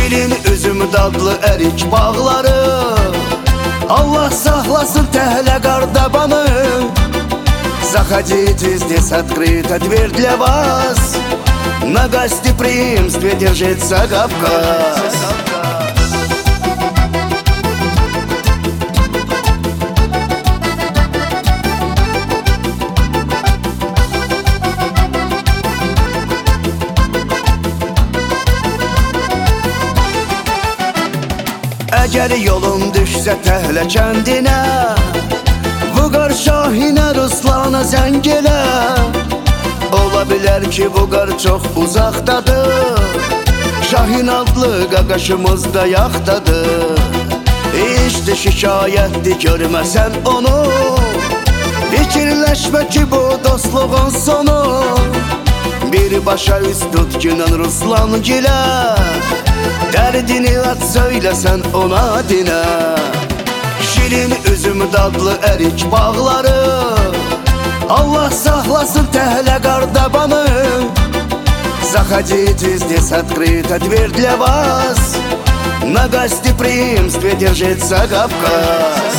Şirin üzüm dadlı erik bağları, Allah saxlasın təhlə qardabanı. Заходите, здесь открыта дверь для вас. На гостеприимстве держится Кавказ. Əgər yolun düşsə Təhlə kəndinə, Vüqar Şahinə, Ruslana zəng elə. Ola bilər ki, Vüqar çox uzaqdadır, Şahin adlı qaqaşımız da yaxdadır. İşte şikayətdir, görməsən onu, Fikirləşmə ki, bu dostluğun sonu. Birbaşa üst tut günən Ruslan gilə, Dərdini at söyləsən ona dinə. Şirin üzüm dadlı erik bağları, Allah saxlasın təhlə qardabanı. Заходите, здесь открыта дверь для вас. На гостеприимстве держится Кавказ.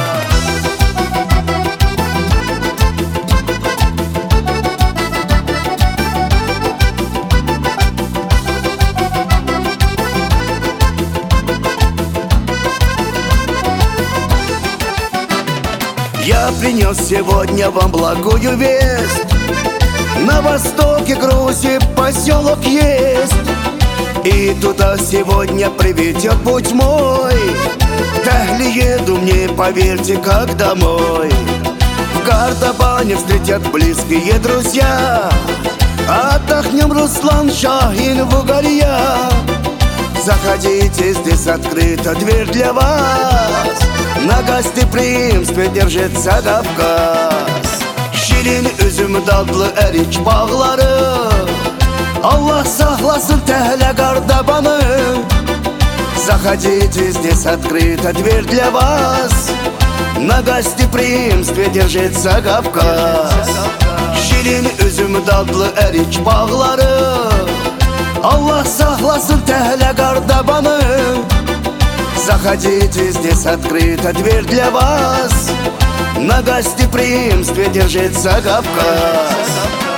Я принес сегодня вам благую весть. На востоке Грузии поселок есть, И туда сегодня приведет путь мой. Тәхли еду мне, поверьте, как домой. В Кардабане встретят близкие друзья. Отдохнем, Руслан, Шахин, Вугарья. Заходите, здесь открыта дверь для вас. На гостеприимстве держится Кавказ. Şirin üzüm dadlı erik bağları, Allah saxlasın təhlə qardabanı. Заходите, здесь открыта дверь для вас. На гостеприимстве держится Кавказ. Şirin üzüm dadlı erik bağları, Allah saxlasın təhlə qardabanı. Заходите, здесь открыта дверь для вас. На гостеприимстве держится Кавказ.